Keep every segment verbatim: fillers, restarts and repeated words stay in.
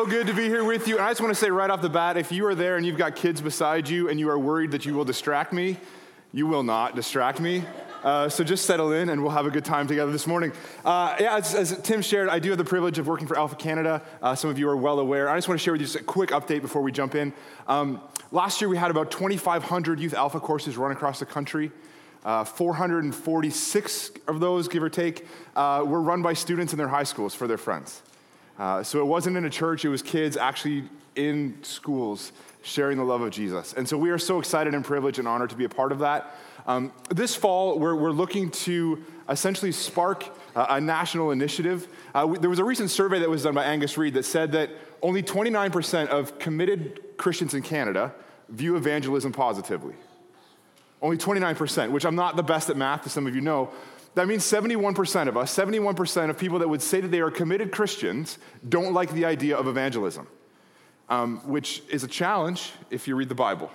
So good to be here with you. And I just want to say right off the bat, if you are there and you've got kids beside you and you are worried that you will distract me, you will not distract me. Uh, so just settle in and we'll have a good time together this morning. Uh, yeah, as, as Tim shared, I do have the privilege of working for Alpha Canada. Uh, some of you are well aware. I just want to share with you just a quick update before we jump in. Um, last year we had about twenty-five hundred Youth Alpha courses run across the country. Uh, four hundred forty-six of those, give or take, uh, were run by students in their high schools for their friends. Uh, so it wasn't in a church, it was kids actually in schools sharing the love of Jesus. And so we are so excited and privileged and honored to be a part of that. Um, this fall, we're, we're looking to essentially spark uh, a national initiative. Uh, we, there was a recent survey that was done by Angus Reid that said that only twenty-nine percent of committed Christians in Canada view evangelism positively. Only twenty-nine percent, which I'm not the best at math, as some of you know. That means seventy-one percent of us, seventy-one percent of people that would say that they are committed Christians don't like the idea of evangelism, um, which is a challenge if you read the Bible.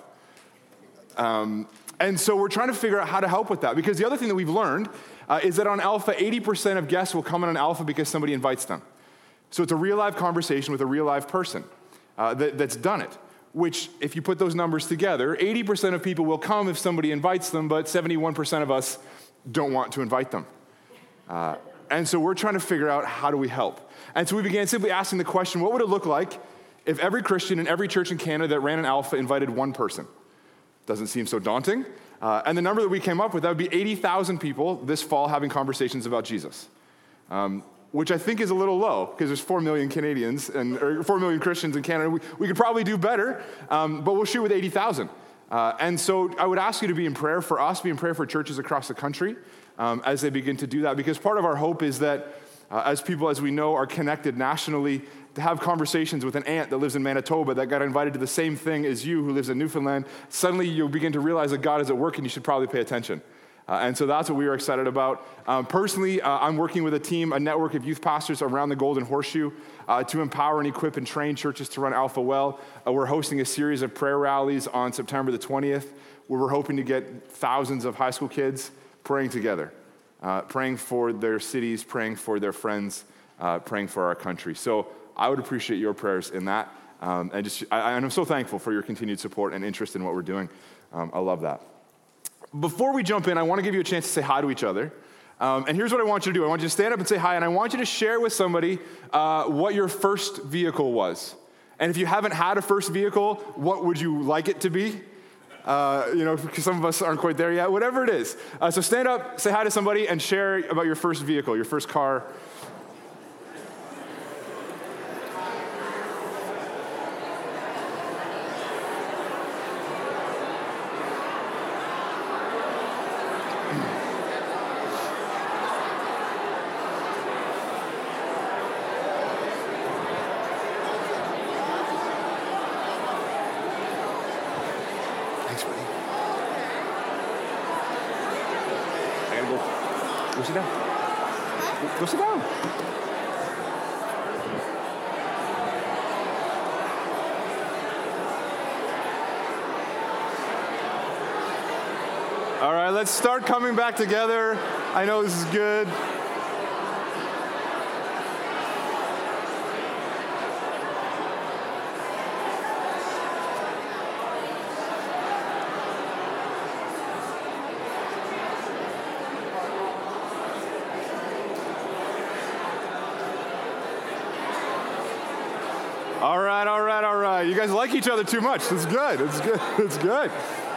Um, and so we're trying to figure out how to help with that, because the other thing that we've learned uh, is that on Alpha, eighty percent of guests will come in on Alpha because somebody invites them. So it's a real live conversation with a real live person uh, that, that's done it, which if you put those numbers together, eighty percent of people will come if somebody invites them, but seventy-one percent of us don't want to invite them. Uh, and so we're trying to figure out how do we help. And so we began simply asking the question, what would it look like if every Christian in every church in Canada that ran an Alpha invited one person? Doesn't seem so daunting. Uh, and the number that we came up with, that would be eighty thousand people this fall having conversations about Jesus, um, which I think is a little low because there's four million Canadians and or four million Christians in Canada. We, we could probably do better, um, but we'll shoot with eighty thousand. Uh, and so I would ask you to be in prayer for us, be in prayer for churches across the country um, as they begin to do that, because part of our hope is that uh, as people, as we know, are connected nationally, to have conversations with an aunt that lives in Manitoba that got invited to the same thing as you who lives in Newfoundland, suddenly you'll begin to realize that God is at work and you should probably pay attention. Uh, and so that's what we are excited about. Um, personally, uh, I'm working with a team, a network of youth pastors around the Golden Horseshoe uh, to empower and equip and train churches to run Alpha well. Uh, we're hosting a series of prayer rallies on September the twentieth, where we're hoping to get thousands of high school kids praying together, uh, praying for their cities, praying for their friends, uh, praying for our country. So I would appreciate your prayers in that. Um, and just, I, and I'm so thankful for your continued support and interest in what we're doing. Um, I love that. Before we jump in, I want to give you a chance to say hi to each other. Um, and here's what I want you to do. I want you to stand up and say hi, and I want you to share with somebody uh, what your first vehicle was. And if you haven't had a first vehicle, what would you like it to be? Uh, you know, because some of us aren't quite there yet, whatever it is. Uh, so stand up, say hi to somebody, and share about your first vehicle, your first car. Go sit down. Go sit down. All right, let's start coming back together. I know this is good. All right, all right, all right. You guys like each other too much. It's good. It's good. It's good.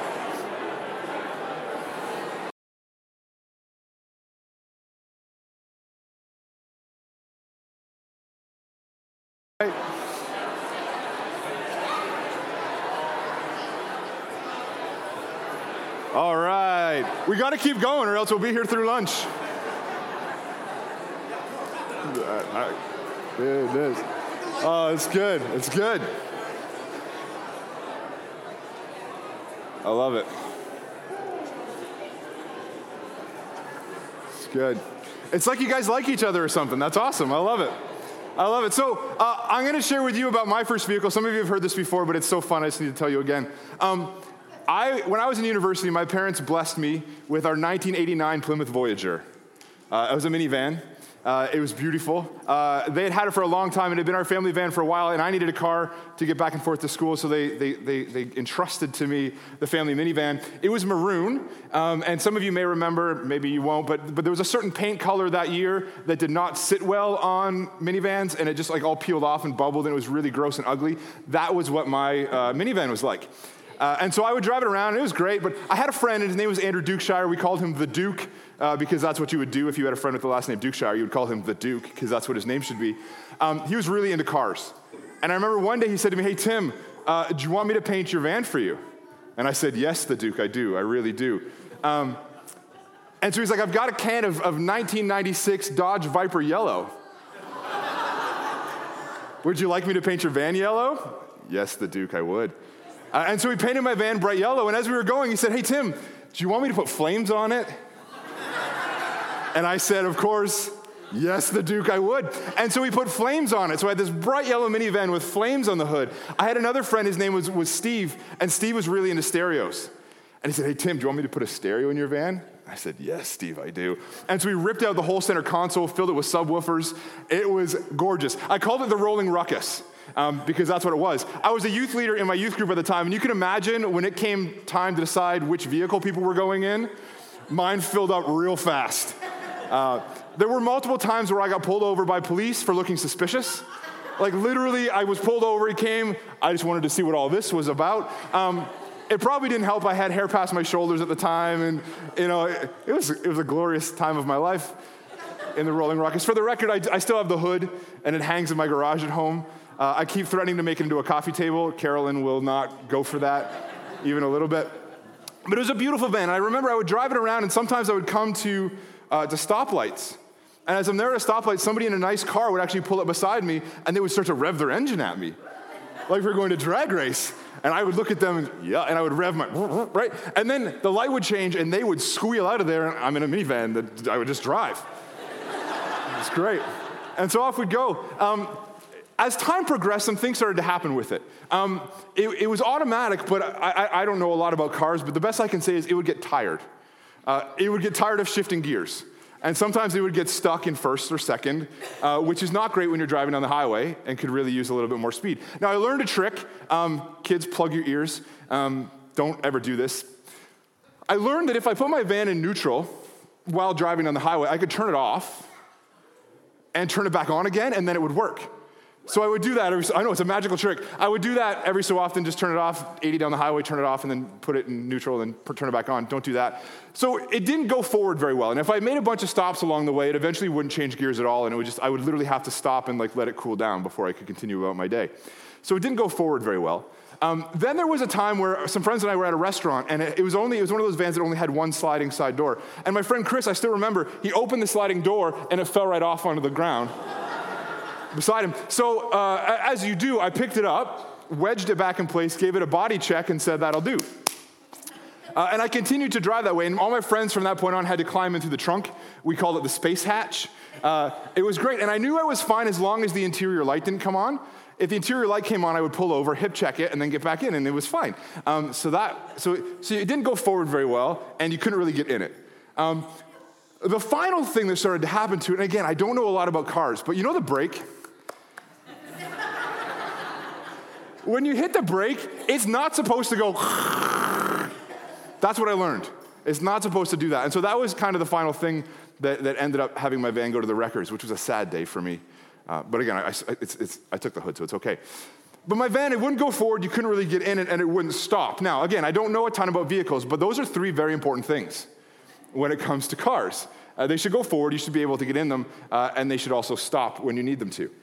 All right. We got to keep going or else we'll be here through lunch. There it is. Oh, it's good. It's good. I love it. It's good. It's like you guys like each other or something. That's awesome. I love it. I love it. So uh, I'm going to share with you about my first vehicle. Some of you have heard this before, but it's so fun. I just need to tell you again. Um, I, when I was in university, my parents blessed me with our nineteen eighty-nine Plymouth Voyager. Uh, it was a minivan. Uh, it was beautiful. Uh, they had had it for a long time, and it had been our family van for a while, and I needed a car to get back and forth to school, so they they they, they entrusted to me the family minivan. It was maroon, um, and some of you may remember, maybe you won't, but but there was a certain paint color that year that did not sit well on minivans, and it just like all peeled off and bubbled, and it was really gross and ugly. That was what my uh, minivan was like. Uh, and so I would drive it around, and it was great, but I had a friend, and his name was Andrew Dukeshire. We called him the Duke, uh, because that's what you would do if you had a friend with the last name Dukeshire. You would call him the Duke, because that's what his name should be. Um, he was really into cars. And I remember one day he said to me, hey, Tim, uh, do you want me to paint your van for you? And I said, yes, the Duke, I do. I really do. Um, and so he's like, I've got a can of, of nineteen ninety-six Dodge Viper yellow. Would you like me to paint your van yellow? Yes, the Duke, I would. Uh, and so he painted my van bright yellow, and as we were going, he said, hey, Tim, do you want me to put flames on it? And I said, of course, yes, the Duke, I would. And so we put flames on it. So I had this bright yellow minivan with flames on the hood. I had another friend, his name was, was Steve, and Steve was really into stereos. And he said, hey, Tim, do you want me to put a stereo in your van? I said, yes, Steve, I do. And so we ripped out the whole center console, filled it with subwoofers. It was gorgeous. I called it the Rolling Ruckus. Um, because that's what it was. I was a youth leader in my youth group at the time, and you can imagine when it came time to decide which vehicle people were going in, mine filled up real fast. Uh, there were multiple times where I got pulled over by police for looking suspicious. Like literally, I was pulled over, he came, I just wanted to see what all this was about. Um, it probably didn't help, I had hair past my shoulders at the time, and you know, it, it was it was a glorious time of my life in the Rolling Ruckus. For the record, I, I still have the hood, and it hangs in my garage at home. Uh, I keep threatening to make it into a coffee table. Carolyn will not go for that, even a little bit. But it was a beautiful van. And I remember I would drive it around, and sometimes I would come to, uh, to stoplights. And as I'm there at a stoplight, somebody in a nice car would actually pull up beside me, and they would start to rev their engine at me, like we were going to drag race. And I would look at them, and yeah, and I would rev my, right? And then the light would change, and they would squeal out of there, and I'm in a minivan that I would just drive. It was great. And so off we'd go. Um, As time progressed, some things started to happen with it. Um, it, it was automatic, but I, I, I don't know a lot about cars, but the best I can say is it would get tired. Uh, it would get tired of shifting gears. And sometimes it would get stuck in first or second, uh, which is not great when you're driving on the highway and could really use a little bit more speed. Now, I learned a trick. Um, kids, plug your ears. Um, don't ever do this. I learned that if I put my van in neutral while driving on the highway, I could turn it off and turn it back on again, and then it would work. So I would do that every, I know it's a magical trick. I would do that every so often, just turn it off, eighty down the highway, turn it off, and then put it in neutral, and then turn it back on. Don't do that. So it didn't go forward very well. And if I made a bunch of stops along the way, it eventually wouldn't change gears at all, and it would just, I would literally have to stop and like let it cool down before I could continue about my day. So it didn't go forward very well. Um, then there was a time where some friends and I were at a restaurant, and it, it was only, it was one of those vans that only had one sliding side door. And my friend Chris, I still remember, he opened the sliding door, and it fell right off onto the ground beside him. So uh, as you do, I picked it up, wedged it back in place, gave it a body check, and said, that'll do. Uh, and I continued to drive that way, and all my friends from that point on had to climb into the trunk. We called it the space hatch. Uh, it was great, and I knew I was fine as long as the interior light didn't come on. If the interior light came on, I would pull over, hip check it, and then get back in, and it was fine. Um, so that, so, so it didn't go forward very well, and you couldn't really get in it. Um, the final thing that started to happen to it, and again, I don't know a lot about cars, but you know the brake? When you hit the brake, it's not supposed to go. That's what I learned. It's not supposed to do that. And so that was kind of the final thing that, that ended up having my van go to the wreckers, which was a sad day for me. Uh, but again, I, it's, it's, I took the hood, so it's okay. But my van, it wouldn't go forward. You couldn't really get in it, and it wouldn't stop. Now, again, I don't know a ton about vehicles, but those are three very important things when it comes to cars. Uh, they should go forward. You should be able to get in them, uh, and they should also stop when you need them to.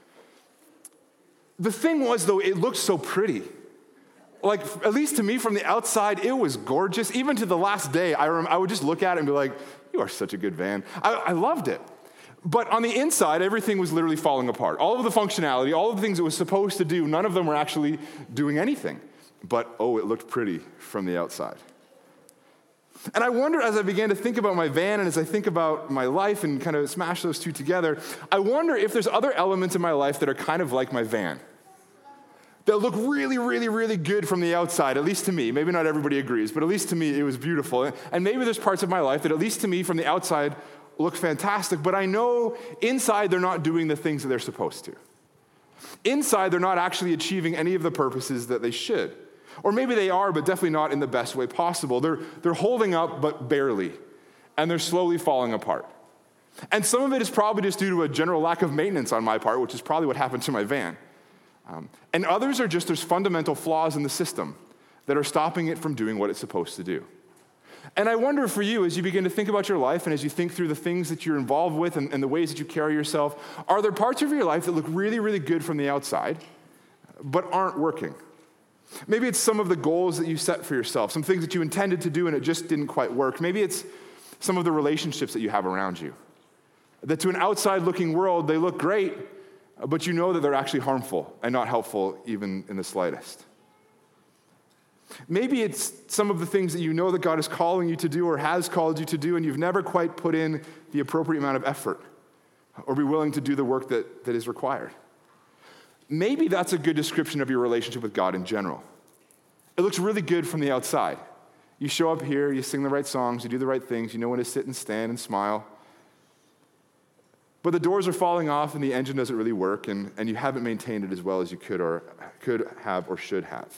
The thing was, though, it looked so pretty. Like, at least to me from the outside, it was gorgeous. Even to the last day, I, rem- I would just look at it and be like, you are such a good van. I, I loved it. But on the inside, everything was literally falling apart. All of the functionality, all of the things it was supposed to do, none of them were actually doing anything. But, oh, it looked pretty from the outside. And I wonder, as I began to think about my van and as I think about my life and kind of smash those two together, I wonder if there's other elements in my life that are kind of like my van, that look really, really, really good from the outside, at least to me. Maybe not everybody agrees, but at least to me, it was beautiful. And maybe there's parts of my life that, at least to me, from the outside, look fantastic, but I know inside they're not doing the things that they're supposed to. Inside, they're not actually achieving any of the purposes that they should. Or maybe they are, but definitely not in the best way possible. They're, they're holding up, but barely. And they're slowly falling apart. And some of it is probably just due to a general lack of maintenance on my part, which is probably what happened to my van. Um, and others are just there's fundamental flaws in the system that are stopping it from doing what it's supposed to do. And I wonder for you, as you begin to think about your life and as you think through the things that you're involved with and, and the ways that you carry yourself, are there parts of your life that look really, really good from the outside, but aren't working? Maybe it's some of the goals that you set for yourself, some things that you intended to do and it just didn't quite work. Maybe it's some of the relationships that you have around you. That to an outside-looking world, they look great, but you know that they're actually harmful and not helpful even in the slightest. Maybe it's some of the things that you know that God is calling you to do or has called you to do, and you've never quite put in the appropriate amount of effort or be willing to do the work that, that is required. Maybe that's a good description of your relationship with God in general. It looks really good from the outside. You show up here, you sing the right songs, you do the right things, you know when to sit and stand and smile. But the doors are falling off and the engine doesn't really work, and, and you haven't maintained it as well as you could or could have or should have.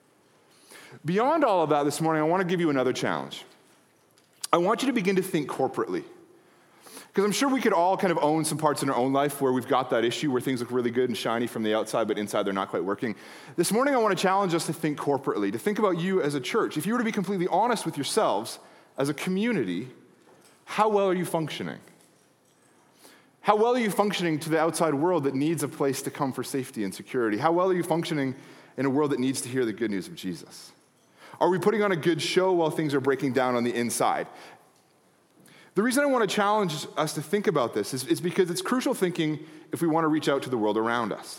Beyond all of that this morning, I want to give you another challenge. I want you to begin to think corporately. Because I'm sure we could all kind of own some parts in our own life where we've got that issue where things look really good and shiny from the outside, but inside they're not quite working. This morning, I want to challenge us to think corporately, to think about you as a church. If you were to be completely honest with yourselves as a community, how well are you functioning? How well are you functioning to the outside world that needs a place to come for safety and security? How well are you functioning in a world that needs to hear the good news of Jesus? Are we putting on a good show while things are breaking down on the inside? The reason I want to challenge us to think about this is, is because it's crucial thinking if we want to reach out to the world around us.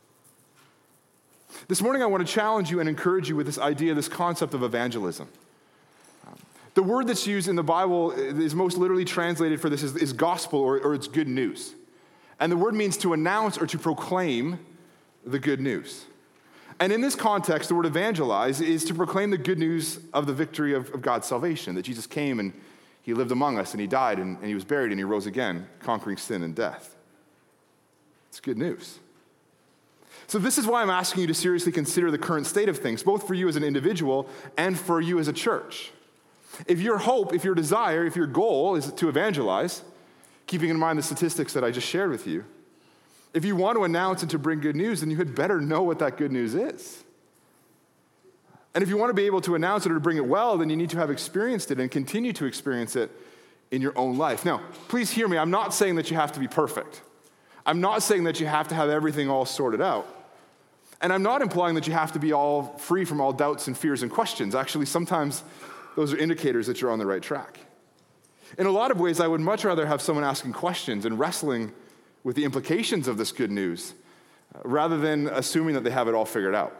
This morning I want to challenge you and encourage you with this idea, this concept of evangelism. The word that's used in the Bible is most literally translated for this is, is gospel or, or it's good news. And the word means to announce or to proclaim the good news. And in this context, the word evangelize is to proclaim the good news of the victory of, of God's salvation, that Jesus came and he lived among us and he died and, and he was buried and he rose again, conquering sin and death. It's good news. So this is why I'm asking you to seriously consider the current state of things, both for you as an individual and for you as a church. If your hope, if your desire, if your goal is to evangelize, keeping in mind the statistics that I just shared with you, if you want to announce and to bring good news, then you had better know what that good news is. And if you want to be able to announce it or to bring it well, then you need to have experienced it and continue to experience it in your own life. Now, please hear me. I'm not saying that you have to be perfect. I'm not saying that you have to have everything all sorted out. And I'm not implying that you have to be all free from all doubts and fears and questions. Actually, sometimes those are indicators that you're on the right track. In a lot of ways, I would much rather have someone asking questions and wrestling with the implications of this good news, uh, rather than assuming that they have it all figured out.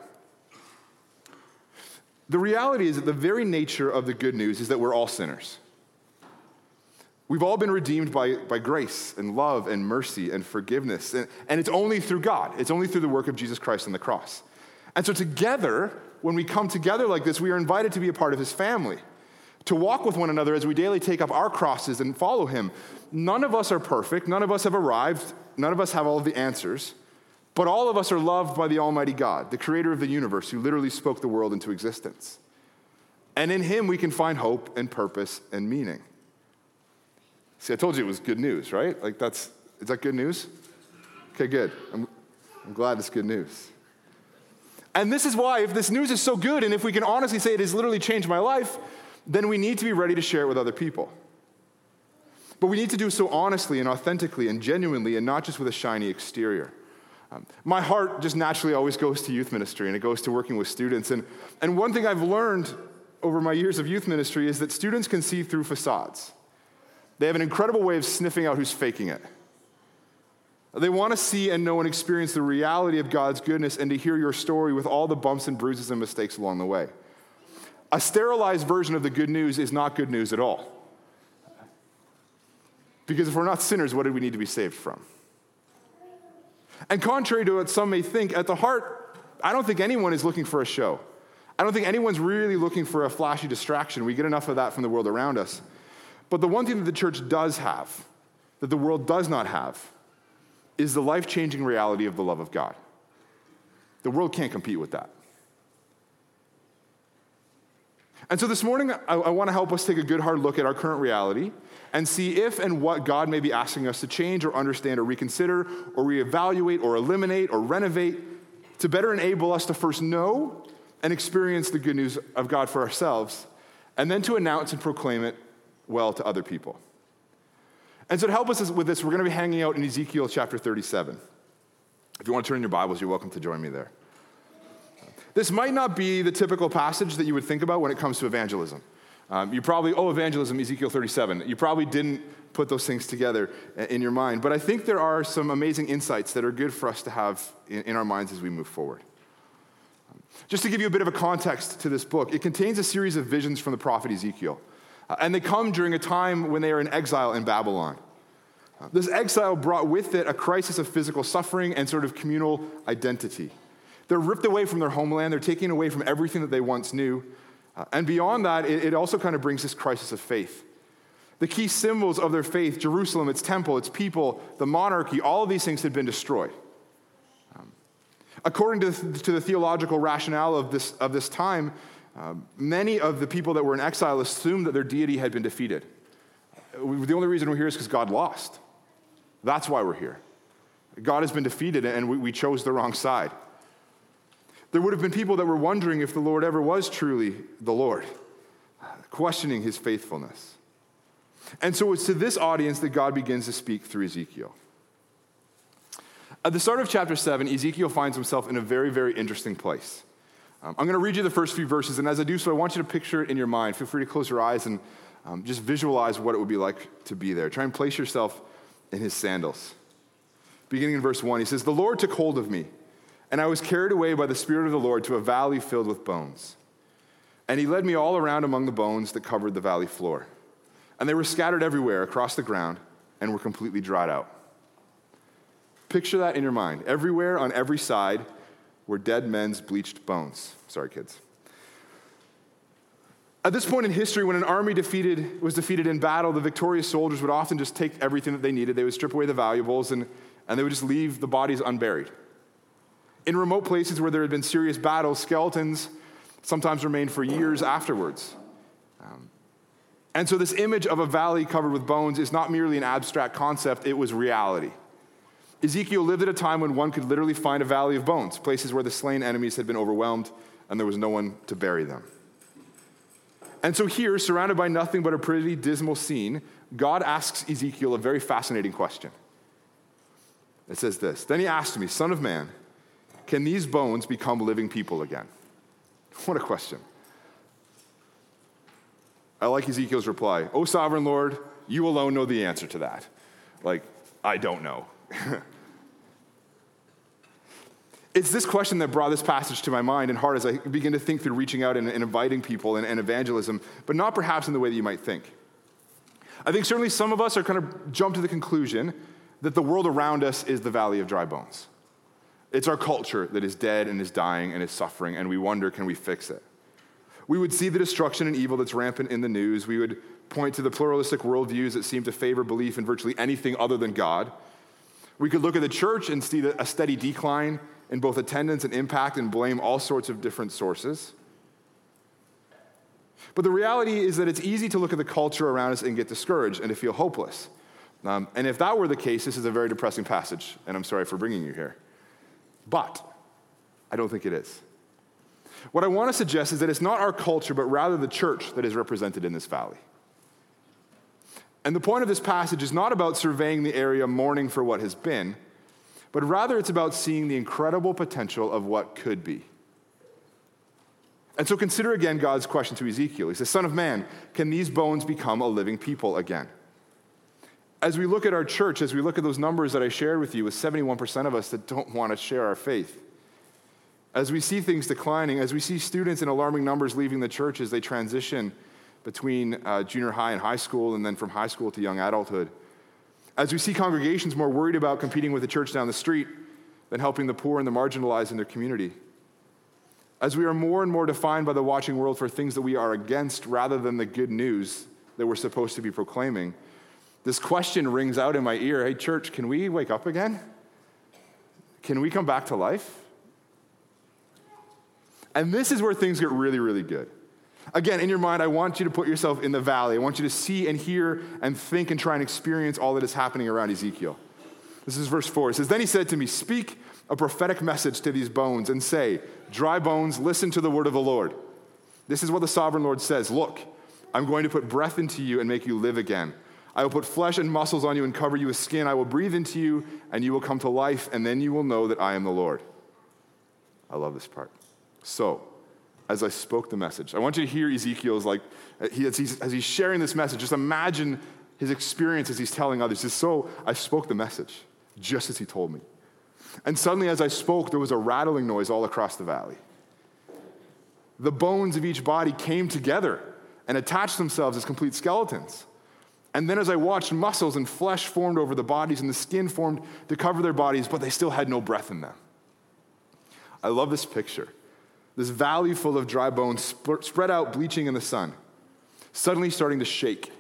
The reality is that the very nature of the good news is that we're all sinners. We've all been redeemed by, by grace and love and mercy and forgiveness, and, and it's only through God. It's only through the work of Jesus Christ on the cross. And so together, when we come together like this, we are invited to be a part of his family, to walk with one another as we daily take up our crosses and follow him. None of us are perfect. None of us have arrived. None of us have all of the answers. But all of us are loved by the Almighty God, the creator of the universe, who literally spoke the world into existence. And in him, we can find hope and purpose and meaning. See, I told you it was good news, right? Like that's, is that good news? Okay, good. I'm, I'm glad it's good news. And this is why, if this news is so good, and if we can honestly say it has literally changed my life, then we need to be ready to share it with other people. But we need to do so honestly and authentically and genuinely and not just with a shiny exterior. Um, my heart just naturally always goes to youth ministry and it goes to working with students. And, and one thing I've learned over my years of youth ministry is that students can see through facades. They have an incredible way of sniffing out who's faking it. They want to see and know and experience the reality of God's goodness and to hear your story with all the bumps and bruises and mistakes along the way. A sterilized version of the good news is not good news at all. Because if we're not sinners, what do we need to be saved from? And contrary to what some may think, at the heart, I don't think anyone is looking for a show. I don't think anyone's really looking for a flashy distraction. We get enough of that from the world around us. But the one thing that the church does have that the world does not have is the life-changing reality of the love of God. The world can't compete with that. And so this morning, I, I want to help us take a good hard look at our current reality and see if and what God may be asking us to change or understand or reconsider or reevaluate or eliminate or renovate to better enable us to first know and experience the good news of God for ourselves, and then to announce and proclaim it well to other people. And so to help us with this, we're going to be hanging out in Ezekiel chapter thirty-seven. If you want to turn in your Bibles, you're welcome to join me there. This might not be the typical passage that you would think about when it comes to evangelism. Um, you probably, oh, evangelism, Ezekiel thirty-seven. You probably didn't put those things together in your mind. But I think there are some amazing insights that are good for us to have in, in our minds as we move forward. Just to give you a bit of a context to this book, it contains a series of visions from the prophet Ezekiel. Uh, and they come during a time when they are in exile in Babylon. Uh, this exile brought with it a crisis of physical suffering and sort of communal identity. They're ripped away from their homeland. They're taken away from everything that they once knew. Uh, and beyond that, it, it also kind of brings this crisis of faith. The key symbols of their faith, Jerusalem, its temple, its people, the monarchy, all of these things had been destroyed. Um, according to the, to the theological rationale of this, of this time, um, many of the people that were in exile assumed that their deity had been defeated. We, the only reason we're here is because God lost. That's why we're here. God has been defeated, and we, we chose the wrong side. There would have been people that were wondering if the Lord ever was truly the Lord, questioning his faithfulness. And so it's to this audience that God begins to speak through Ezekiel. At the start of chapter seven, Ezekiel finds himself in a very, very interesting place. Um, I'm going to read you the first few verses, and as I do so, I want you to picture it in your mind. Feel free to close your eyes and um, just visualize what it would be like to be there. Try and place yourself in his sandals. Beginning in verse one, he says, "The Lord took hold of me, and I was carried away by the Spirit of the Lord to a valley filled with bones. And he led me all around among the bones that covered the valley floor. And they were scattered everywhere across the ground and were completely dried out." Picture that in your mind. Everywhere on every side were dead men's bleached bones. Sorry, kids. At this point in history, when an army defeated was defeated in battle, the victorious soldiers would often just take everything that they needed. They would strip away the valuables, and, and they would just leave the bodies unburied. In remote places where there had been serious battles, skeletons sometimes remained for years afterwards. Um, and so this image of a valley covered with bones is not merely an abstract concept, it was reality. Ezekiel lived at a time when one could literally find a valley of bones, places where the slain enemies had been overwhelmed and there was no one to bury them. And so here, surrounded by nothing but a pretty dismal scene, God asks Ezekiel a very fascinating question. It says this, "Then he asked me, 'Son of man, can these bones become living people again?'" What a question. I like Ezekiel's reply. "O sovereign Lord, you alone know the answer to that." Like, I don't know. It's this question that brought this passage to my mind and heart as I begin to think through reaching out and, and inviting people and, and evangelism, but not perhaps in the way that you might think. I think certainly some of us are kind of jump to the conclusion that the world around us is the valley of dry bones. It's our culture that is dead and is dying and is suffering, and we wonder, can we fix it? We would see the destruction and evil that's rampant in the news. We would point to the pluralistic worldviews that seem to favor belief in virtually anything other than God. We could look at the church and see a steady decline in both attendance and impact and blame all sorts of different sources. But the reality is that it's easy to look at the culture around us and get discouraged and to feel hopeless. Um, and if that were the case, this is a very depressing passage, and I'm sorry for bringing you here. But I don't think it is. What I want to suggest is that it's not our culture, but rather the church that is represented in this valley. And the point of this passage is not about surveying the area, mourning for what has been, but rather it's about seeing the incredible potential of what could be. And so consider again God's question to Ezekiel. He says, "Son of man, can these bones become a living people again?" As we look at our church, as we look at those numbers that I shared with you, with seventy-one percent of us that don't want to share our faith, as we see things declining, as we see students in alarming numbers leaving the church as they transition between uh, junior high and high school and then from high school to young adulthood, as we see congregations more worried about competing with the church down the street than helping the poor and the marginalized in their community, as we are more and more defined by the watching world for things that we are against rather than the good news that we're supposed to be proclaiming, this question rings out in my ear. Hey, church, can we wake up again? Can we come back to life? And this is where things get really, really good. Again, in your mind, I want you to put yourself in the valley. I want you to see and hear and think and try and experience all that is happening around Ezekiel. This is verse four. It says, then he said to me, speak a prophetic message to these bones and say, dry bones, listen to the word of the Lord. This is what the sovereign Lord says. Look, I'm going to put breath into you and make you live again. I will put flesh and muscles on you and cover you with skin. I will breathe into you and you will come to life, and then you will know that I am the Lord. I love this part. So, as I spoke the message, I want you to hear Ezekiel's, like, he, as, he's, as he's sharing this message, just imagine his experience as he's telling others. It's so, I spoke the message, just as he told me. And suddenly, as I spoke, there was a rattling noise all across the valley. The bones of each body came together and attached themselves as complete skeletons. And then as I watched, muscles and flesh formed over the bodies, and the skin formed to cover their bodies, but they still had no breath in them. I love this picture. This valley full of dry bones sp- spread out, bleaching in the sun, suddenly starting to shake.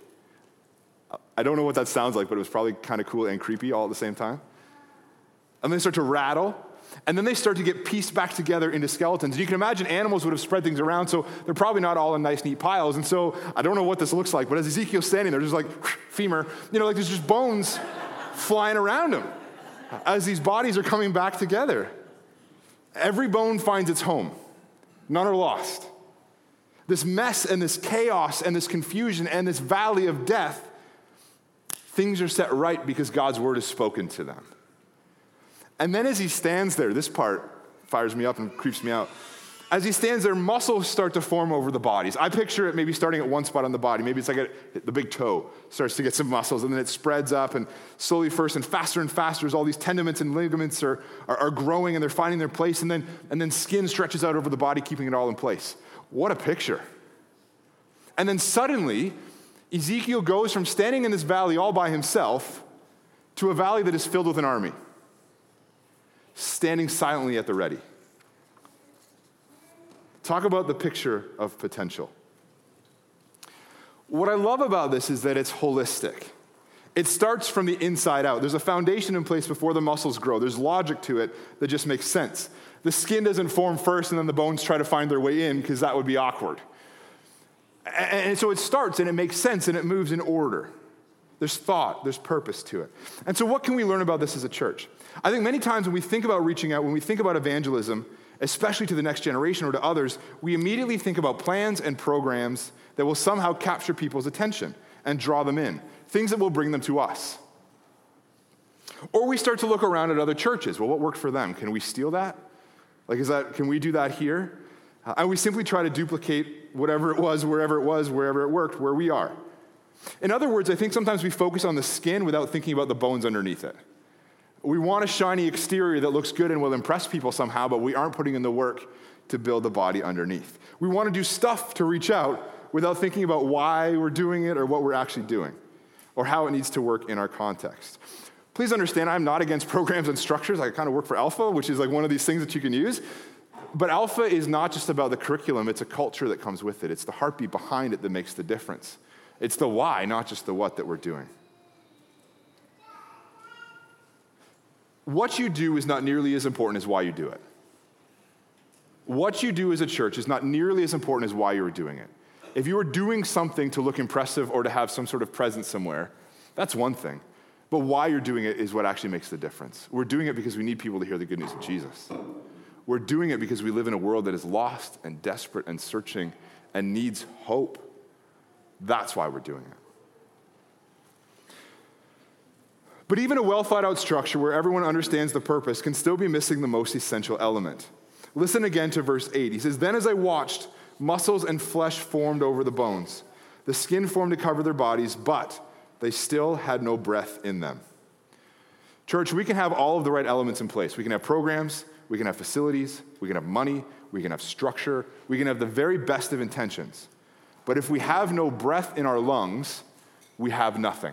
I don't know what that sounds like, but it was probably kind of cool and creepy all at the same time. And they start to rattle, and then they start to get pieced back together into skeletons. And you can imagine animals would have spread things around, so they're probably not all in nice, neat piles. And so I don't know what this looks like, but as Ezekiel's standing there, there's like femur, you know, like there's just bones flying around him as these bodies are coming back together. Every bone finds its home. None are lost. This mess and this chaos and this confusion and this valley of death, things are set right because God's word is spoken to them. And then as he stands there, this part fires me up and creeps me out. As he stands there, muscles start to form over the bodies. I picture it maybe starting at one spot on the body. Maybe it's like a, the big toe starts to get some muscles, and then it spreads up, and slowly first and faster and faster as all these tendons and ligaments are, are, are growing and they're finding their place, and then, and then skin stretches out over the body, keeping it all in place. What a picture. And then suddenly, Ezekiel goes from standing in this valley all by himself to a valley that is filled with an army, standing silently at the ready. Talk about the picture of potential. What I love about this is that it's holistic. It starts from the inside out. There's a foundation in place before the muscles grow. There's logic to it that just makes sense. The skin doesn't form first and then the bones try to find their way in, because that would be awkward. And so it starts and it makes sense and it moves in order. There's thought, there's purpose to it. And so what can we learn about this as a church? I think many times when we think about reaching out, when we think about evangelism, especially to the next generation or to others, we immediately think about plans and programs that will somehow capture people's attention and draw them in, things that will bring them to us. Or we start to look around at other churches. Well, what worked for them? Can we steal that? Like, is that, can we do that here? Uh, and we simply try to duplicate whatever it was, wherever it was, wherever it worked, where we are. In other words, I think sometimes we focus on the skin without thinking about the bones underneath it. We want a shiny exterior that looks good and will impress people somehow, but we aren't putting in the work to build the body underneath. We want to do stuff to reach out without thinking about why we're doing it or what we're actually doing or how it needs to work in our context. Please understand, I'm not against programs and structures. I kind of work for Alpha, which is like one of these things that you can use. But Alpha is not just about the curriculum. It's a culture that comes with it. It's the heartbeat behind it that makes the difference. It's the why, not just the what that we're doing. What you do is not nearly as important as why you do it. What you do as a church is not nearly as important as why you're doing it. If you are doing something to look impressive or to have some sort of presence somewhere, that's one thing. But why you're doing it is what actually makes the difference. We're doing it because we need people to hear the good news of Jesus. We're doing it because we live in a world that is lost and desperate and searching and needs hope. That's why we're doing it. But even a well-thought-out structure where everyone understands the purpose can still be missing the most essential element. Listen again to verse eight. He says, then as I watched, muscles and flesh formed over the bones. The skin formed to cover their bodies, but they still had no breath in them. Church, we can have all of the right elements in place. We can have programs, we can have facilities, we can have money, we can have structure, we can have the very best of intentions. But if we have no breath in our lungs, we have nothing.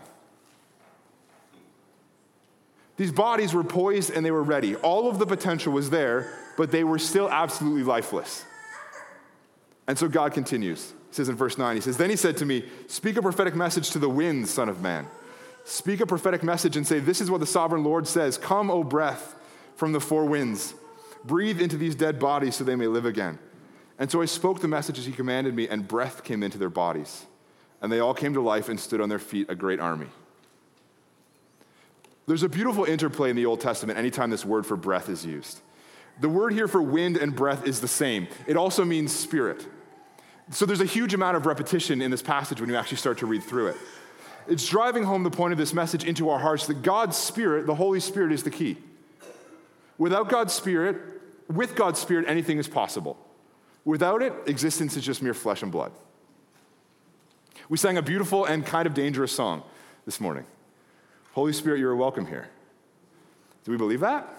These bodies were poised and they were ready. All of the potential was there, but they were still absolutely lifeless. And so God continues. He says in verse nine, he says, then he said to me, speak a prophetic message to the winds, son of man. Speak a prophetic message and say, this is what the sovereign Lord says. Come, O breath from the four winds. Breathe into these dead bodies so they may live again. And so I spoke the message as he commanded me, and breath came into their bodies. And they all came to life and stood on their feet, a great army. There's a beautiful interplay in the Old Testament anytime this word for breath is used. The word here for wind and breath is the same. It also means spirit. So there's a huge amount of repetition in this passage when you actually start to read through it. It's driving home the point of this message into our hearts that God's Spirit, the Holy Spirit, is the key. Without God's Spirit, with God's Spirit, anything is possible. Without it, existence is just mere flesh and blood. We sang a beautiful and kind of dangerous song this morning. Holy Spirit, you are welcome here. Do we believe that?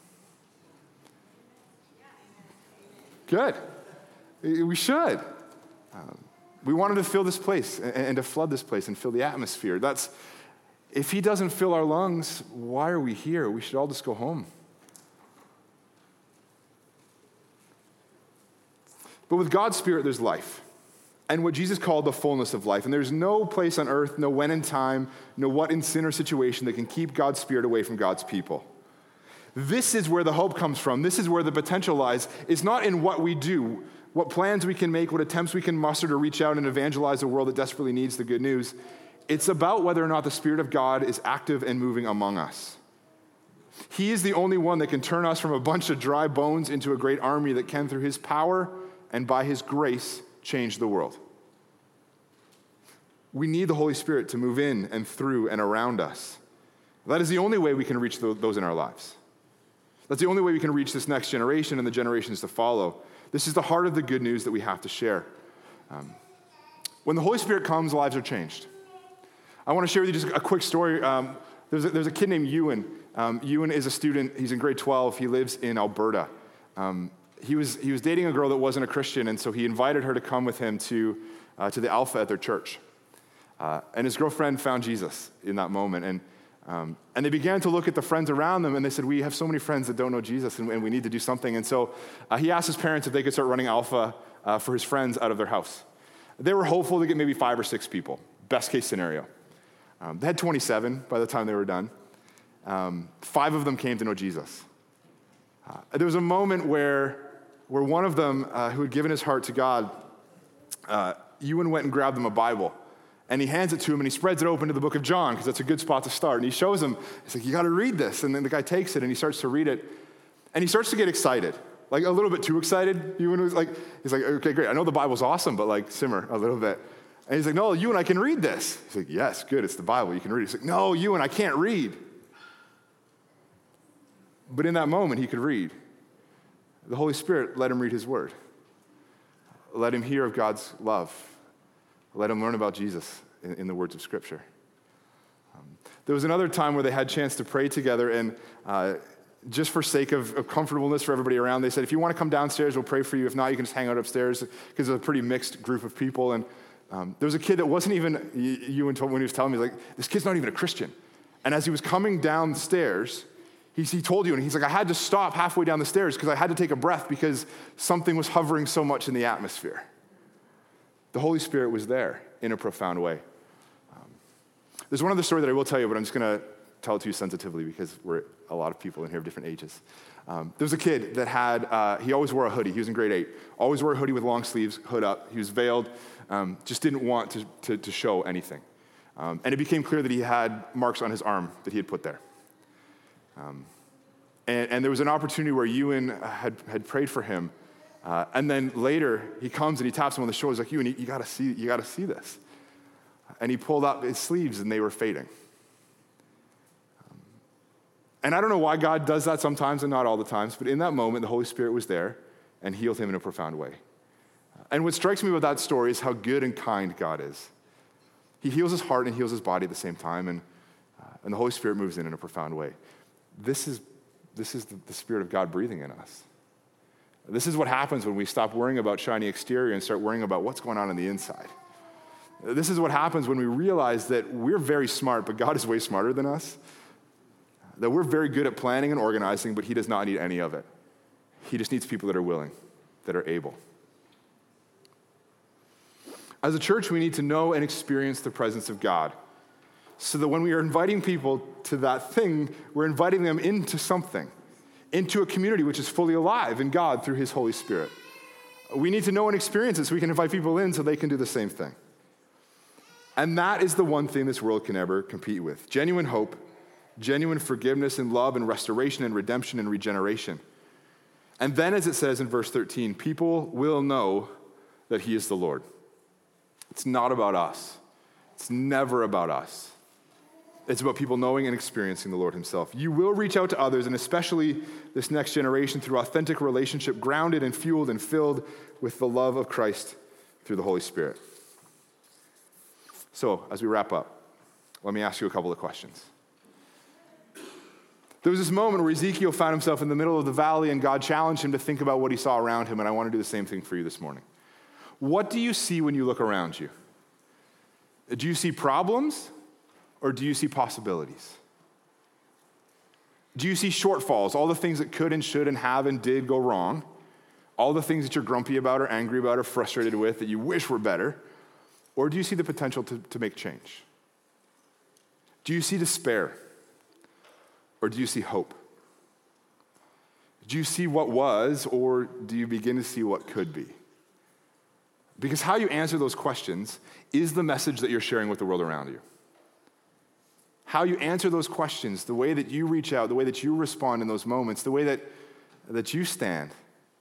Good. We should. Um, we want him to fill this place and, and to flood this place and fill the atmosphere. That's, if he doesn't fill our lungs, why are we here? We should all just go home. But with God's Spirit, there's life. And what Jesus called the fullness of life. And there's no place on earth, no when in time, no what in sin or situation that can keep God's Spirit away from God's people. This is where the hope comes from. This is where the potential lies. It's not in what we do, what plans we can make, what attempts we can muster to reach out and evangelize a world that desperately needs the good news. It's about whether or not the Spirit of God is active and moving among us. He is the only one that can turn us from a bunch of dry bones into a great army that can, through his power and by his grace, change the world. We need the Holy Spirit to move in and through and around us. That is the only way we can reach those in our lives. That's the only way we can reach this next generation and the generations to follow. This is the heart of the good news that we have to share. Um, when the Holy Spirit comes, lives are changed. I want to share with you just a quick story. Um, there's, a, there's a kid named Ewan. Um, Ewan is a student. He's in grade twelve. He lives in Alberta. Um, he was he was dating a girl that wasn't a Christian, and so he invited her to come with him to uh, to the Alpha at their church. Uh, and his girlfriend found Jesus in that moment, and um, and they began to look at the friends around them, and they said, "We have so many friends that don't know Jesus, and, and we need to do something." And so uh, he asked his parents if they could start running Alpha uh, for his friends out of their house. They were hopeful to get maybe five or six people, best case scenario. Um, they had twenty-seven by the time they were done. Um, five of them came to know Jesus. Uh, there was a moment where, where one of them, uh, who had given his heart to God, uh, Ewan went and grabbed them a Bible. And he hands it to him, and he spreads it open to the book of John, because that's a good spot to start. And he shows him, he's like, you got to read this. And then the guy takes it, and he starts to read it. And he starts to get excited, like a little bit too excited. Ewan was like, he's like, okay, great. I know the Bible's awesome, but like simmer a little bit. And he's like, no, Ewan, I can read this. He's like, yes, good, it's the Bible, you can read it. He's like, no, Ewan, I can't read. But in that moment, he could read. The Holy Spirit let him read his word. Let him hear of God's love. Let him learn about Jesus in, in the words of Scripture. Um, there was another time where they had a chance to pray together, and uh, just for sake of, of comfortableness for everybody around, they said, if you want to come downstairs, we'll pray for you. If not, you can just hang out upstairs, because it's a pretty mixed group of people. And um, there was a kid that wasn't even, Ewan told when he was telling me, like, this kid's not even a Christian. And as he was coming down the stairs, he, he told you, and he's like, I had to stop halfway down the stairs because I had to take a breath because something was hovering so much in the atmosphere. The Holy Spirit was there in a profound way. Um, there's one other story that I will tell you, but I'm just going to tell it to you sensitively because we're a lot of people in here of different ages. Um, there was a kid that had, uh, he always wore a hoodie. He was in grade eight. Always wore a hoodie with long sleeves, hood up. He was veiled, um, just didn't want to, to, to show anything. Um, and it became clear that he had marks on his arm that he had put there. Um, and, and there was an opportunity where Ewan had, had prayed for him. Uh, and then later, he comes and he taps him on the shoulder. He's like, Ewan, you, you gotta see, you gotta see this. And he pulled up his sleeves and they were fading. Um, and I don't know why God does that sometimes and not all the times, but in that moment, the Holy Spirit was there and healed him in a profound way. And what strikes me about that story is how good and kind God is. He heals his heart and heals his body at the same time, and, uh, and the Holy Spirit moves in in a profound way. This is, this is the, the Spirit of God breathing in us. This is what happens when we stop worrying about shiny exterior and start worrying about what's going on on the inside. This is what happens when we realize that we're very smart, but God is way smarter than us. That we're very good at planning and organizing, but he does not need any of it. He just needs people that are willing, that are able. As a church, we need to know and experience the presence of God. so that when we are inviting people to that thing, we're inviting them into something, into a community which is fully alive in God through his Holy Spirit. We need to know and experience it so we can invite people in so they can do the same thing. And that is the one thing this world can ever compete with. Genuine hope, genuine forgiveness and love and restoration and redemption and regeneration. And then, as it says in verse thirteen, people will know that he is the Lord. It's not about us. It's never about us. It's about people knowing and experiencing the Lord himself. You will reach out to others, and especially this next generation, through authentic relationship, grounded and fueled and filled with the love of Christ through the Holy Spirit. So, as we wrap up, let me ask you a couple of questions. There was this moment where Ezekiel found himself in the middle of the valley, and God challenged him to think about what he saw around him, and I want to do the same thing for you this morning. What do you see when you look around you? Do you see problems? Or do you see possibilities? Do you see shortfalls, all the things that could and should and have and did go wrong, all the things that you're grumpy about or angry about or frustrated with that you wish were better? Or do you see the potential to, to make change? Do you see despair? Or do you see hope? Do you see what was, or do you begin to see what could be? Because how you answer those questions is the message that you're sharing with the world around you. How you answer those questions, the way that you reach out, the way that you respond in those moments, the way that, that you stand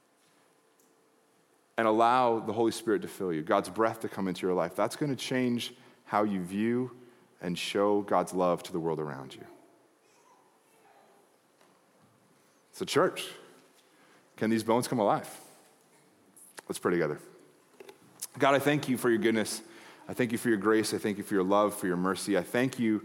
and allow the Holy Spirit to fill you, God's breath to come into your life, that's going to change how you view and show God's love to the world around you. So church, can these bones come alive? Let's pray together. God, I thank you for your goodness. I thank you for your grace. I thank you for your love, for your mercy. I thank you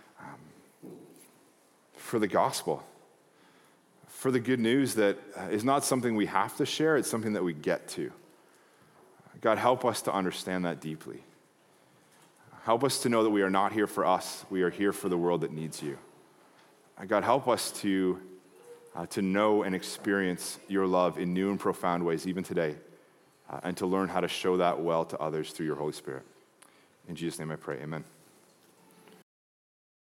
for the gospel, for the good news that is not something we have to share, it's something that we get to. God, help us to understand that deeply. Help us to know that we are not here for us, we are here for the world that needs you. God, help us to, uh, to know and experience your love in new and profound ways, even today, uh, and to learn how to show that well to others through your Holy Spirit. In Jesus' name I pray, amen.